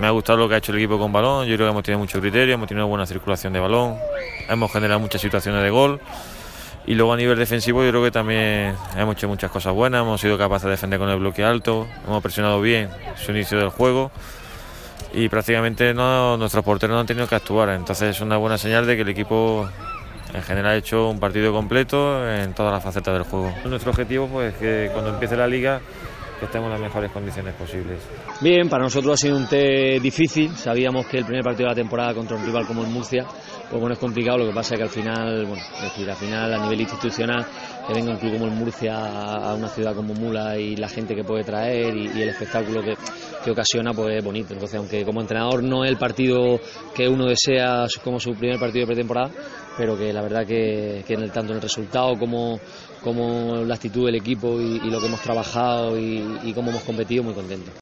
Me ha gustado lo que ha hecho el equipo con balón. Yo creo que hemos tenido mucho criterio, hemos tenido buena circulación de balón, hemos generado muchas situaciones de gol. Y luego a nivel defensivo yo creo que también hemos hecho muchas cosas buenas, hemos sido capaces de defender con el bloque alto, hemos presionado bien su inicio del juego y prácticamente nuestros porteros no han tenido que actuar. Entonces es una buena señal de que el equipo en general ha hecho un partido completo en todas las facetas del juego. Nuestro objetivo pues que cuando empiece la liga que estemos en las mejores condiciones posibles. Bien, para nosotros ha sido un test difícil, sabíamos que el primer partido de la temporada contra un rival como el Murcia, pues bueno, es complicado, lo que pasa es que al final, bueno, es decir, al final a nivel institucional, que venga un club como el Murcia a una ciudad como Mula y la gente que puede traer y el espectáculo que ocasiona, pues es bonito. Entonces, aunque como entrenador no es el partido que uno desea como su primer partido de pretemporada, pero que la verdad que tanto en el resultado como la actitud del equipo y lo que hemos trabajado y cómo hemos competido, muy contento.